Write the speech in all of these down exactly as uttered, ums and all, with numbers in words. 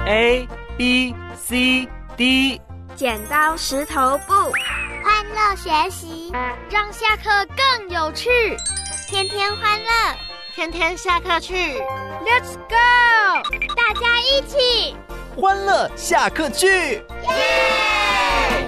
A B C D， 剪刀石头布， 欢乐学习， 让下课更有趣， 天天欢乐， 天天下课去 Let's go， 大家一起欢乐下课去， 耶！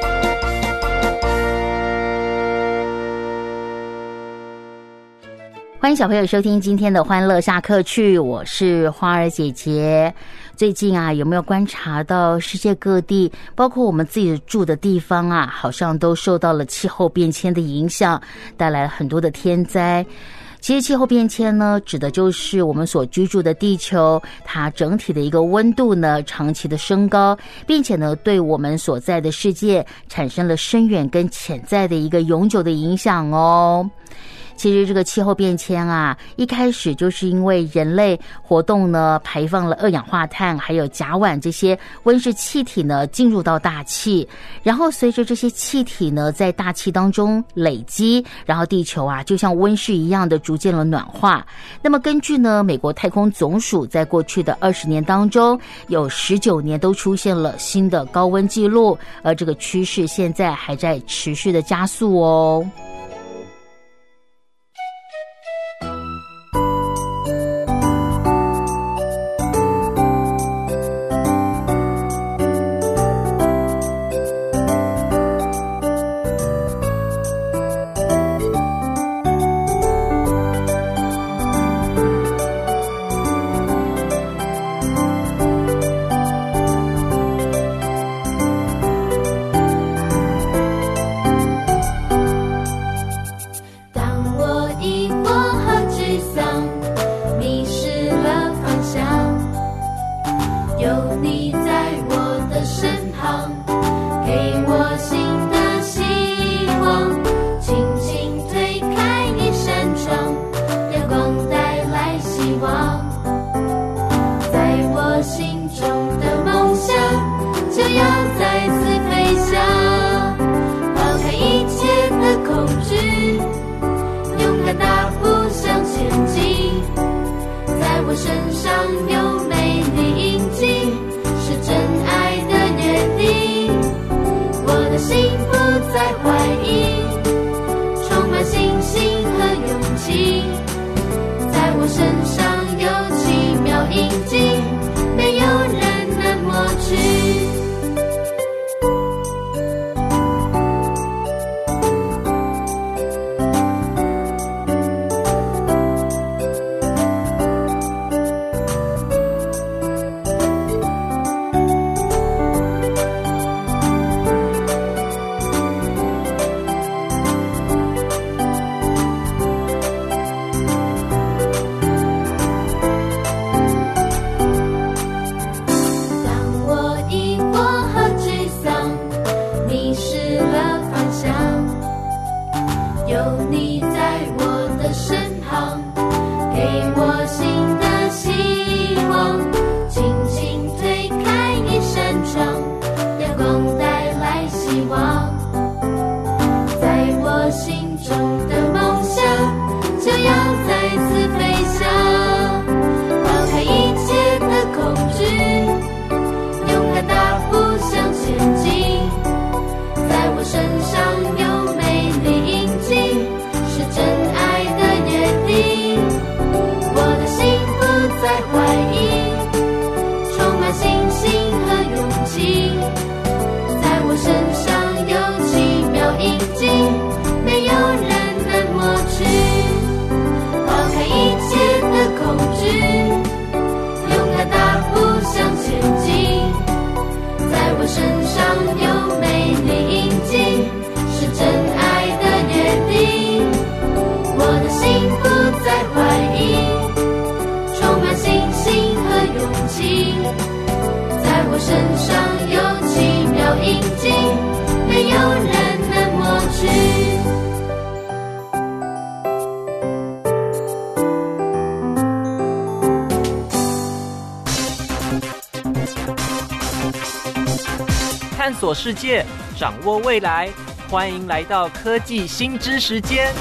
欢迎小朋友收听今天的欢乐下课去，我是花儿姐姐。最近啊，有没有观察到世界各地，包括我们自己住的地方啊，好像都受到了气候变迁的影响，带来了很多的天灾。其实气候变迁呢，指的就是我们所居住的地球，它整体的一个温度呢，长期的升高，并且呢，对我们所在的世界产生了深远跟潜在的一个永久的影响哦。其实这个气候变迁啊，一开始就是因为人类活动呢，排放了二氧化碳还有甲烷这些温室气体呢进入到大气，然后随着这些气体呢在大气当中累积，然后地球啊就像温室一样的逐渐了暖化。那么根据呢美国太空总署在过去的二十年当中，有十九年都出现了新的高温记录，而这个趋势现在还在持续的加速哦。 探索世界，掌握未来，欢迎来到科技新知时间。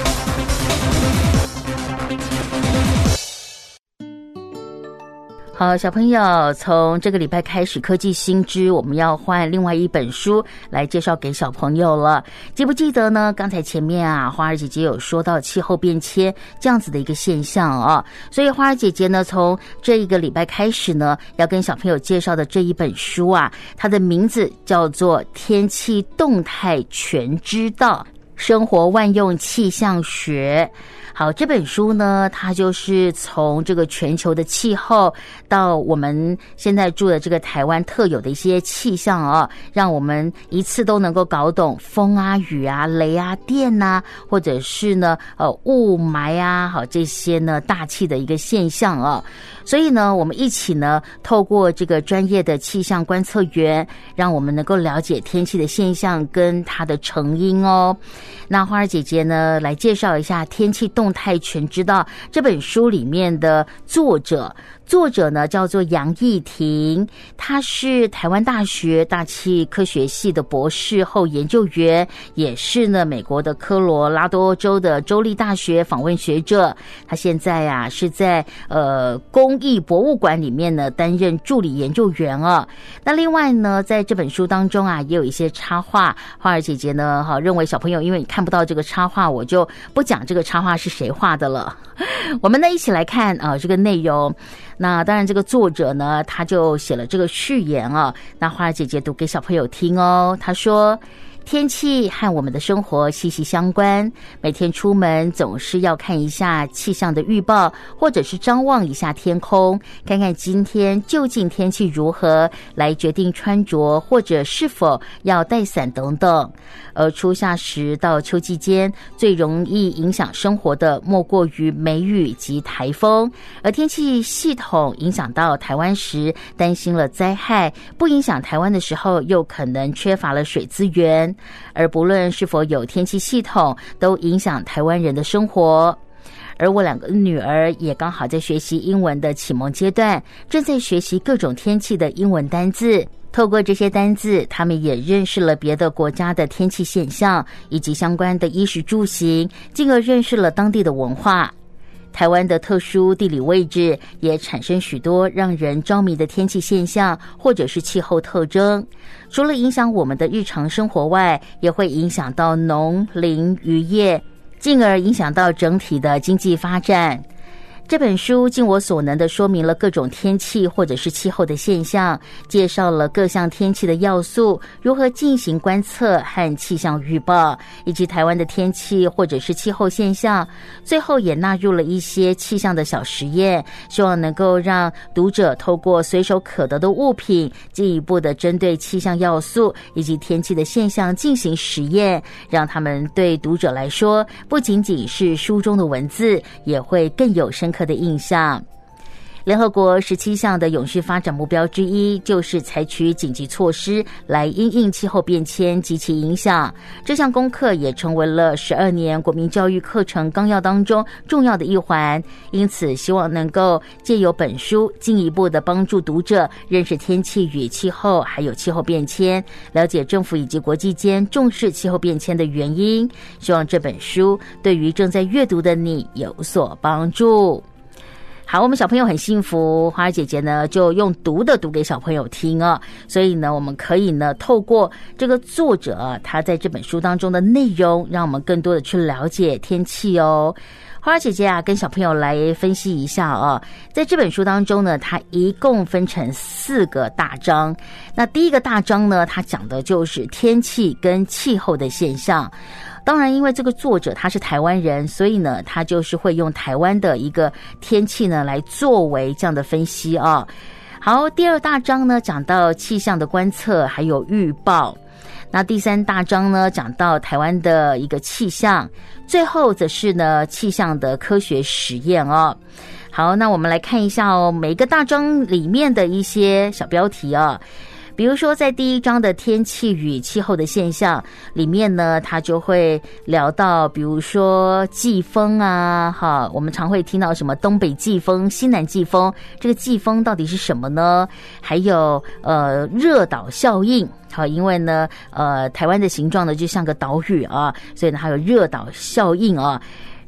好，小朋友，从这个礼拜开始，科技新知我们要换另外一本书来介绍给小朋友了。记不记得呢？刚才前面啊，花儿姐姐有说到气候变迁这样子的一个现象啊，所以花儿姐姐呢，从这一个礼拜开始呢，要跟小朋友介绍的这一本书啊，它的名字叫做《天气动态全知道：生活万用气象学》。好，这本书呢，它就是从这个全球的气候到我们现在住的这个台湾特有的一些气象啊，让我们一次都能够搞懂风啊、雨啊、雷啊、电啊，或者是呢呃雾霾啊，好这些呢大气的一个现象啊。所以呢，我们一起呢，透过这个专业的气象观测员，让我们能够了解天气的现象跟它的成因哦。那花儿姐姐呢，来介绍一下《天气动态全知道》这本书里面的作者。作者呢叫做杨义婷，他是台湾大学大气科学系的博士后研究员，也是呢美国的科罗拉多州的州立大学访问学者。他现在啊是在呃工艺博物馆里面呢担任助理研究员啊。那另外呢，在这本书当中啊也有一些插画，花儿姐姐呢哈认为小朋友因为你看不到这个插画，我就不讲这个插画是谁画的了。我们呢一起来看啊、呃、这个内容。那当然这个作者呢他就写了这个序言啊，那花儿姐姐读给小朋友听哦。他说，天气和我们的生活息息相关，每天出门总是要看一下气象的预报，或者是张望一下天空，看看今天究竟天气如何，来决定穿着或者是否要带伞等等。而初夏时到秋季间，最容易影响生活的莫过于梅雨及台风，而天气系统影响到台湾时，担心了灾害；不影响台湾的时候，又可能缺乏了水资源。而不论是否有天气系统，都影响台湾人的生活。而我两个女儿也刚好在学习英文的启蒙阶段，正在学习各种天气的英文单字。透过这些单字，他们也认识了别的国家的天气现象，以及相关的衣食住行，进而认识了当地的文化。台湾的特殊地理位置也产生许多让人着迷的天气现象，或者是气候特征。除了影响我们的日常生活外，也会影响到农林渔业，进而影响到整体的经济发展。这本书尽我所能地说明了各种天气或者是气候的现象，介绍了各项天气的要素，如何进行观测和气象预报，以及台湾的天气或者是气候现象。最后也纳入了一些气象的小实验，希望能够让读者透过随手可得的物品，进一步的针对气象要素以及天气的现象进行实验，让他们对读者来说，不仅仅是书中的文字，也会更有深刻的印象。联合国十七项的永续发展目标之一，就是采取紧急措施来因应气候变迁及其影响。这项功课也成为了十二年国民教育课程纲要当中重要的一环。因此，希望能够借由本书，进一步的帮助读者认识天气与气候，还有气候变迁，了解政府以及国际间重视气候变迁的原因。希望这本书对于正在阅读的你有所帮助。好，我们小朋友很幸福，花儿姐姐呢就用读的读给小朋友听啊，所以呢我们可以呢透过这个作者他在这本书当中的内容，让我们更多的去了解天气哦。花儿姐姐啊跟小朋友来分析一下啊，在这本书当中呢，它一共分成四个大章。那第一个大章呢，它讲的就是天气跟气候的现象。当然因为这个作者他是台湾人，所以呢他就是会用台湾的一个天气呢来作为这样的分析啊。好，第二大章呢讲到气象的观测还有预报。那第三大章呢讲到台湾的一个气象，最后则是呢气象的科学实验哦。好，那我们来看一下哦，每个大章里面的一些小标题啊。比如说在第一章的天气与气候的现象里面呢，它就会聊到比如说季风啊，哈，我们常会听到什么东北季风、西南季风，这个季风到底是什么呢？还有呃热岛效应。好，因为呢呃台湾的形状呢就像个岛屿啊，所以呢还有热岛效应啊。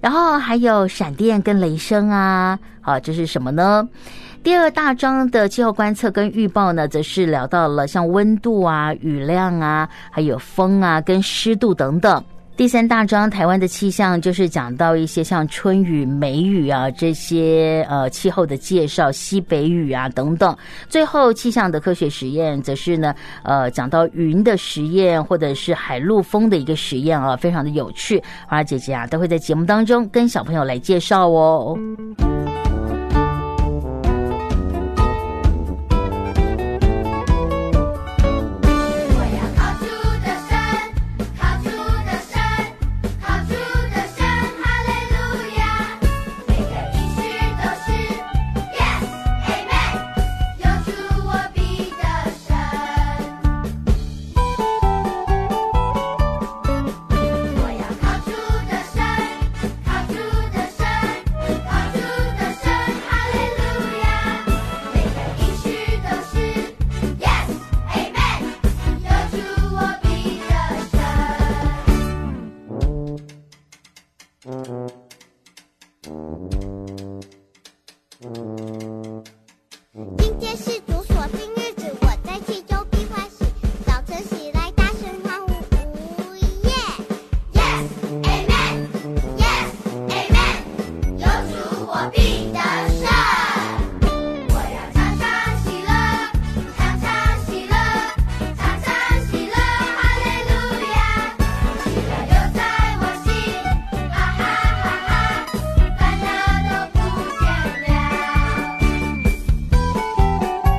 然后还有闪电跟雷声啊，好，这是什么呢？第二大章的气候观测跟预报呢，则是聊到了像温度啊、雨量啊，还有风啊跟湿度等等。第三大章台湾的气象就是讲到一些像春雨、梅雨啊这些呃气候的介绍，西北雨啊等等。最后气象的科学实验则是呢呃讲到云的实验或者是海陆风的一个实验啊，非常的有趣。花儿姐姐啊都会在节目当中跟小朋友来介绍哦。 今天是主所定日子，我在其中必欢喜。早晨起来，大声欢呼，耶 ！Yes, Amen. Yes, Amen. 有主我必得胜。我要常常喜乐，常常喜乐，常常喜乐，哈利路亚！喜乐留在我心，哈哈哈哈，烦恼都不见了。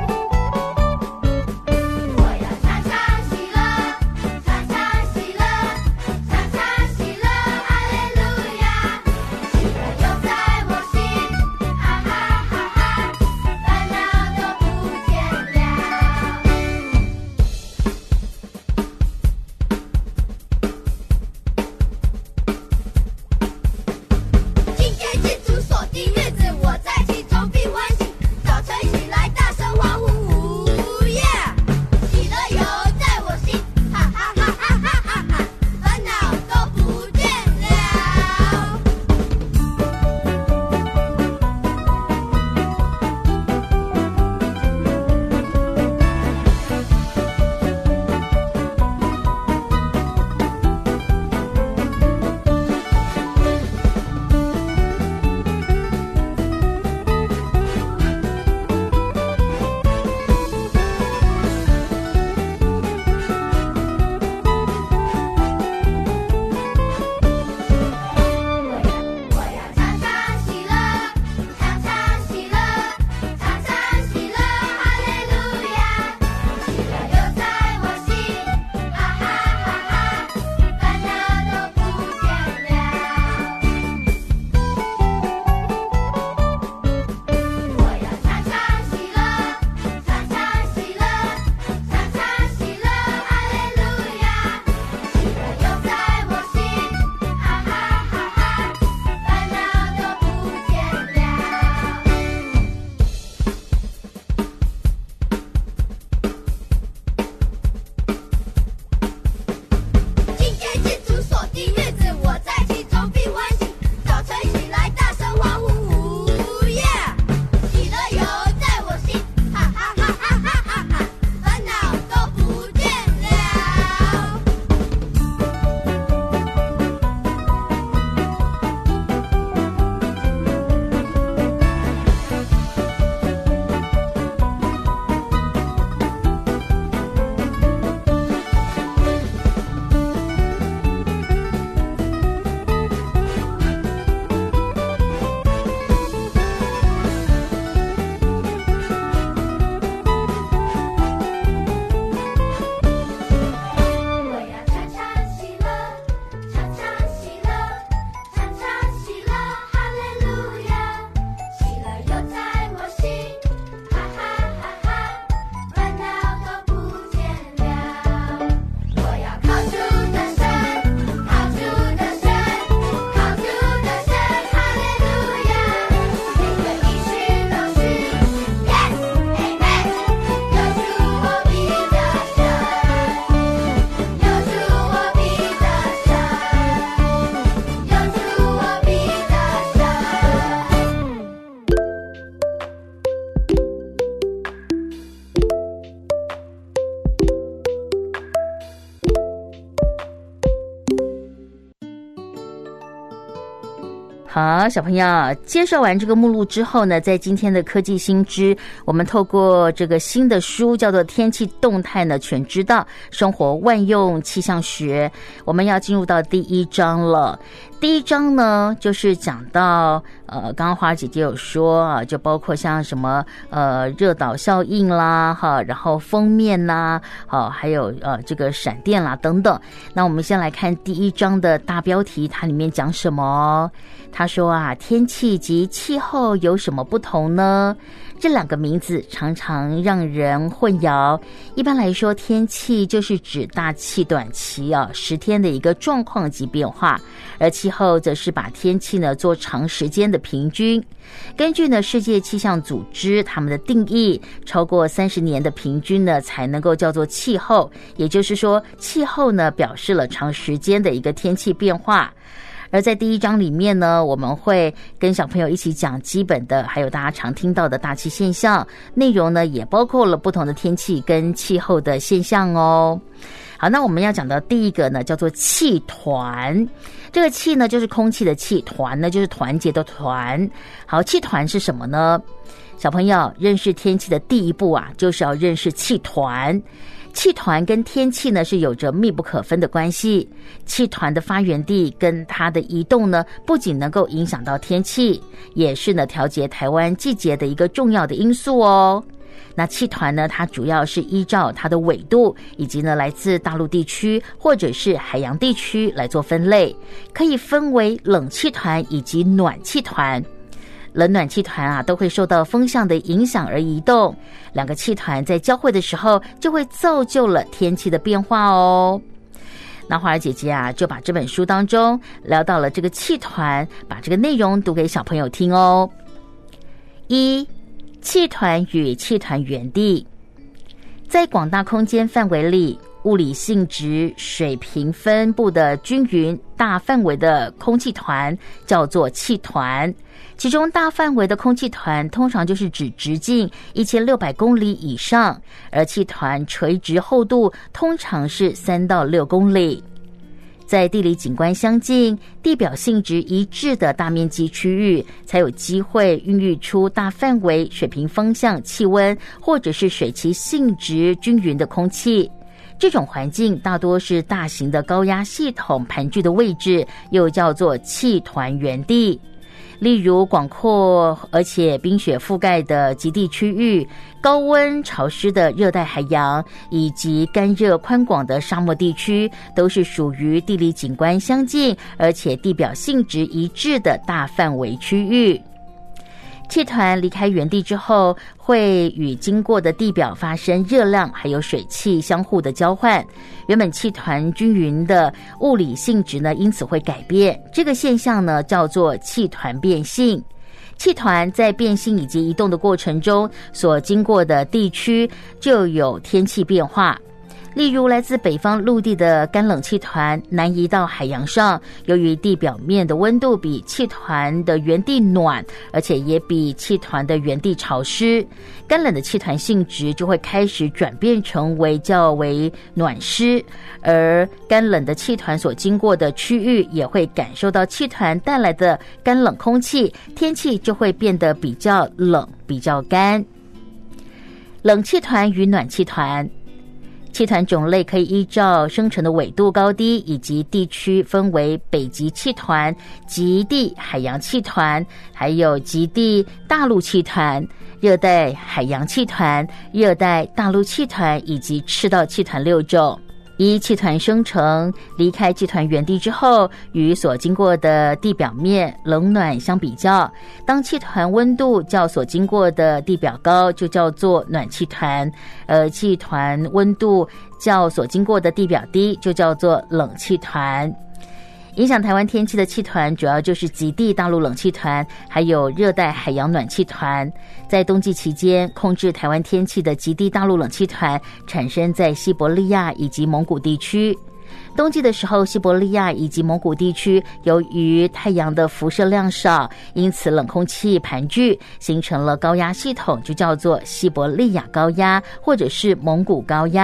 好，小朋友，介绍完这个目录之后呢，在今天的科技新知，我们透过这个新的书叫做《天气动态呢全知道生活万用气象学》，我们要进入到第一章了。第一章呢，就是讲到呃，刚刚花儿姐姐有说啊，就包括像什么呃热岛效应啦，哈，然后锋面啦，好，还有呃这个闪电啦等等。那我们先来看第一章的大标题，它里面讲什么？他说啊，天气及气候有什么不同呢？这两个名字常常让人混淆。一般来说，天气就是指大气短期啊十天的一个状况及变化，而气候则是把天气呢做长时间的平均。根据呢世界气象组织他们的定义，超过三十年的平均呢才能够叫做气候，也就是说，气候呢表示了长时间的一个天气变化。而在第一章里面呢，我们会跟小朋友一起讲基本的，还有大家常听到的大气现象，内容呢也包括了不同的天气跟气候的现象哦。好，那我们要讲的第一个呢，叫做气团。这个气呢，就是空气的气，团呢，就是团结的团。好，气团是什么呢？小朋友认识天气的第一步啊，就是要认识气团。气团跟天气呢是有着密不可分的关系。气团的发源地跟它的移动呢，不仅能够影响到天气，也是呢调节台湾季节的一个重要的因素哦。那气团呢，它主要是依照它的纬度以及呢来自大陆地区或者是海洋地区来做分类，可以分为冷气团以及暖气团。冷暖气团啊，都会受到风向的影响而移动，两个气团在交汇的时候，就会造就了天气的变化哦。那花儿姐姐啊，就把这本书当中聊到了这个气团，把这个内容读给小朋友听哦。一、气团与气团原地。在广大空间范围里，物理性质水平分布的均匀大范围的空气团叫做气团。其中大范围的空气团通常就是指直径一千六百公里以上，而气团垂直厚度通常是三到六公里。在地理景观相近、地表性质一致的大面积区域，才有机会孕育出大范围水平风向、气温或者是水汽性质均匀的空气。这种环境大多是大型的高压系统盘踞的位置，又叫做气团原地。例如广阔而且冰雪覆盖的极地区域、高温潮湿的热带海洋以及干热宽广的沙漠地区，都是属于地理景观相近而且地表性质一致的大范围区域。气团离开原地之后，会与经过的地表发生热量还有水汽相互的交换，原本气团均匀的物理性质呢，因此会改变。这个现象呢，叫做气团变性。气团在变性以及移动的过程中，所经过的地区就有天气变化。例如来自北方陆地的干冷气团南移到海洋上，由于地表面的温度比气团的原地暖，而且也比气团的原地潮湿，干冷的气团性质就会开始转变成为较为暖湿，而干冷的气团所经过的区域也会感受到气团带来的干冷空气，天气就会变得比较冷比较干。冷气团与暖气团。气团种类可以依照生成的纬度高低以及地区分为北极气团、极地海洋气团，还有极地大陆气团、热带海洋气团、热带大陆气团以及赤道气团六种。依气团生成离开气团原地之后，与所经过的地表面冷暖相比较，当气团温度较所经过的地表高，就叫做暖气团，而气团温度较所经过的地表低，就叫做冷气团。影响台湾天气的气团主要就是极地大陆冷气团，还有热带海洋暖气团。在冬季期间，控制台湾天气的极地大陆冷气团产生在西伯利亚以及蒙古地区。冬季的时候，西伯利亚以及蒙古地区由于太阳的辐射量少，因此冷空气盘踞，形成了高压系统，就叫做西伯利亚高压或者是蒙古高压。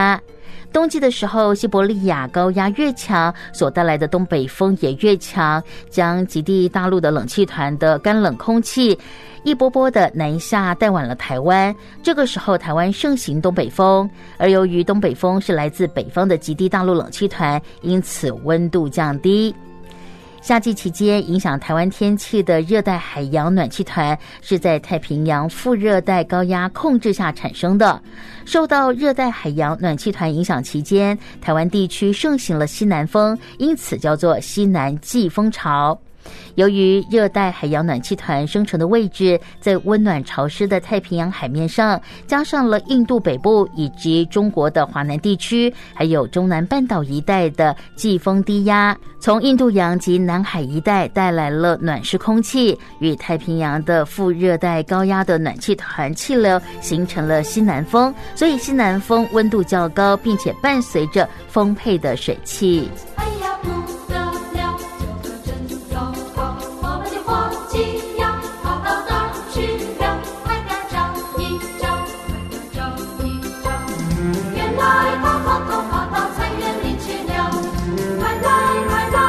冬季的时候，西伯利亚高压越强，所带来的东北风也越强，将极地大陆的冷气团的干冷空气一波波的南下带往了台湾。这个时候台湾盛行东北风，而由于东北风是来自北方的极地大陆冷气团，因此温度降低。夏季期间影响台湾天气的热带海洋暖气团是在太平洋副热带高压控制下产生的。受到热带海洋暖气团影响期间，台湾地区盛行了西南风，因此叫做西南季风潮。由于热带海洋暖气团生成的位置在温暖潮湿的太平洋海面上，加上了印度北部以及中国的华南地区，还有中南半岛一带的季风低压，从印度洋及南海一带带来了暖湿空气，与太平洋的副热带高压的暖气团气流形成了西南风，所以西南风温度较高，并且伴随着丰沛的水汽。 哎呀不得了，这个真糟糕，我们的火鸡呀跑到哪儿去了？快点找一找，快点找一找，原来它偷偷跑到菜园里去了。快来快来，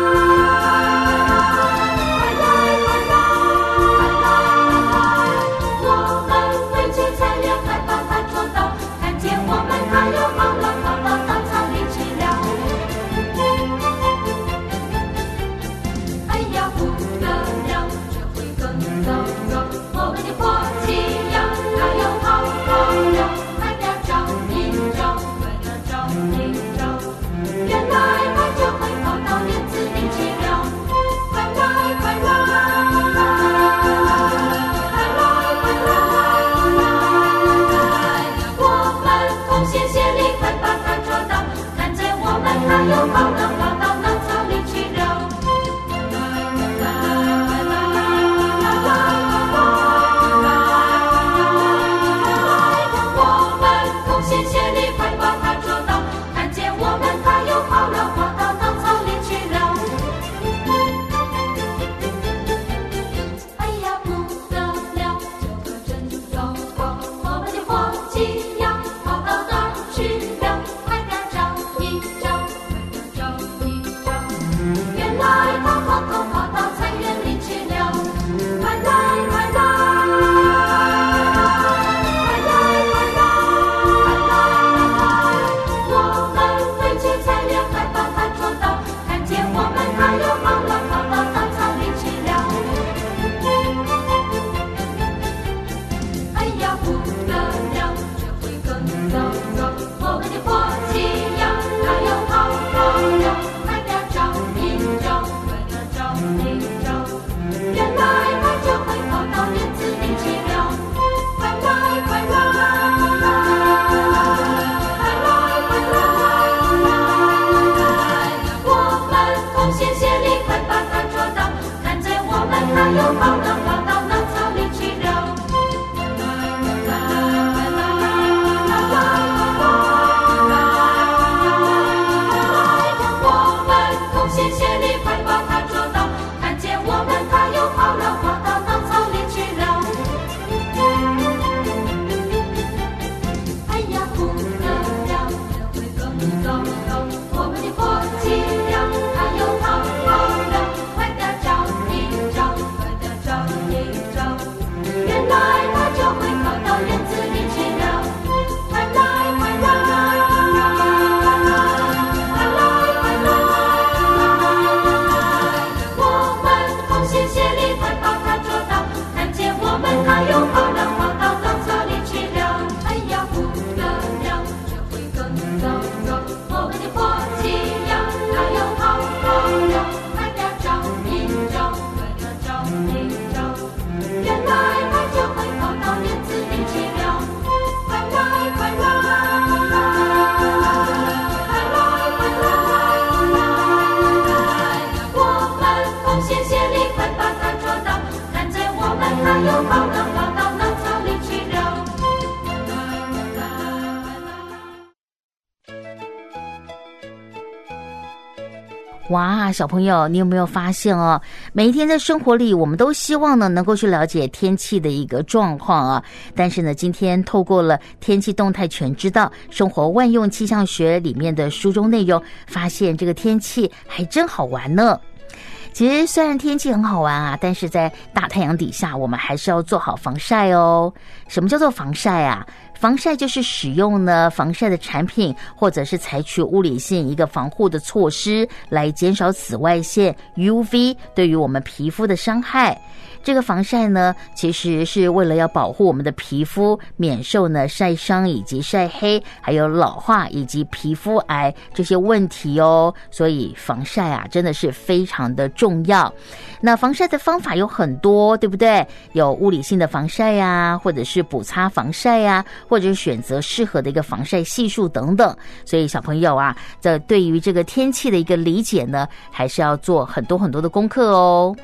快来快来，快来快来，我们回去菜园还把它捉到，看见我们它又跑了跑到稻草里去了。 哇，小朋友，你有没有发现哦？每一天在生活里，我们都希望呢能够去了解天气的一个状况啊。但是呢，今天透过了《天气动态全知道生活万用气象学》里面的书中内容，发现这个天气还真好玩呢。其实虽然天气很好玩啊，但是在大太阳底下，我们还是要做好防晒哦。什么叫做防晒啊？防晒就是使用呢防晒的产品，或者是采取物理性一个防护的措施，来减少紫外线 U V 对于我们皮肤的伤害。这个防晒呢，其实是为了要保护我们的皮肤免受呢晒伤以及晒黑，还有老化以及皮肤癌这些问题哦。所以防晒啊，真的是非常的重要。那防晒的方法有很多，对不对？有物理性的防晒呀，或者是补擦防晒呀，或者是选择适合的一个防晒系数等等。所以小朋友啊，这对于这个天气的一个理解呢，还是要做很多很多的功课哦。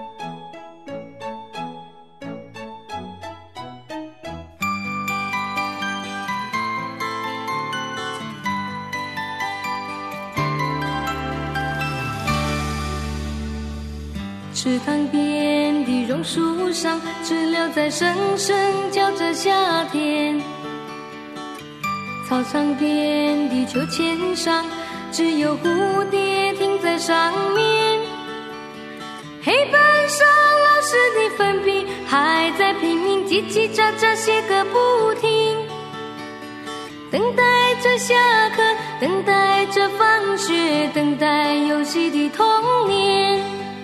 池塘边的榕树上，知了在声声叫着夏天。操场边的秋千上，只有蝴蝶停在上面。黑板上老师的粉笔还在拼命叽叽喳喳写个不停，等待着下课，等待着放学，等待游戏的童年。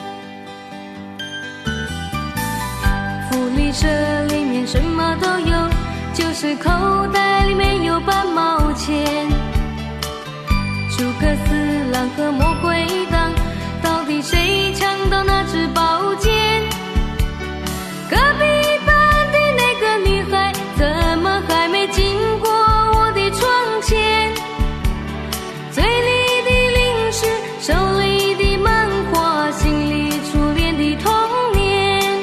福利社里面什么都有，就是口袋里面有半毛钱。诸葛四郎和魔鬼党，到底谁抢到那支宝剑？隔壁班的那个女孩，怎么还没经过我的窗前？嘴里的零食，手里的漫画，心里初恋的童年。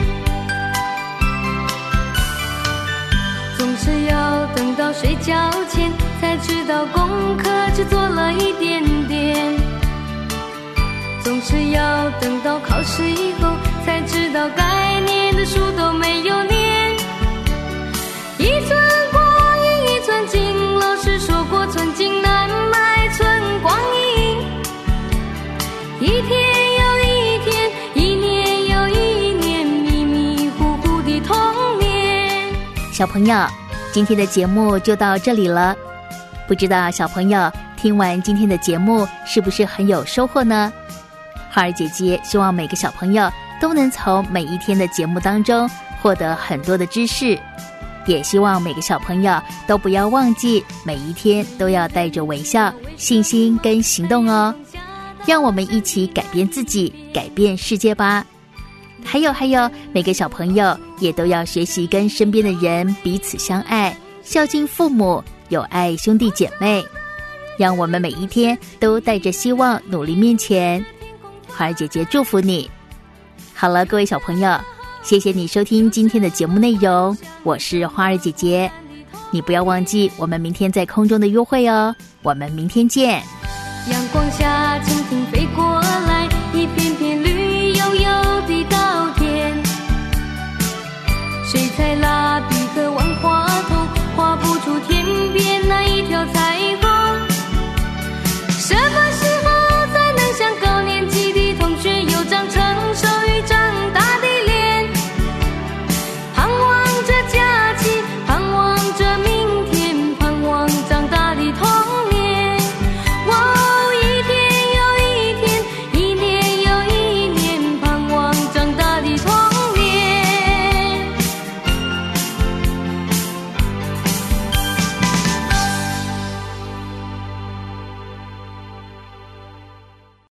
总是要等到睡觉前，才知道功课只做了一点点。总是要等到考试以后，才知道该念的书都没有念。一寸光阴一寸金，老师说过寸金难买寸光阴。一天又一天，一年又一年，迷迷糊糊的童年。 小朋友，今天的节目就到这里了。不知道小朋友听完今天的节目是不是很有收获呢？花儿姐姐希望每个小朋友都能从每一天的节目当中获得很多的知识，也希望每个小朋友都不要忘记每一天都要带着微笑、信心跟行动哦。让我们一起改变自己，改变世界吧。还有还有，每个小朋友也都要学习跟身边的人彼此相爱，孝敬父母，友爱兄弟姐妹。让我们每一天都带着希望努力面前。花儿姐姐祝福你。好了，各位小朋友，谢谢你收听今天的节目内容，我是花儿姐姐。你不要忘记我们明天在空中的约会哦，我们明天见。 阳光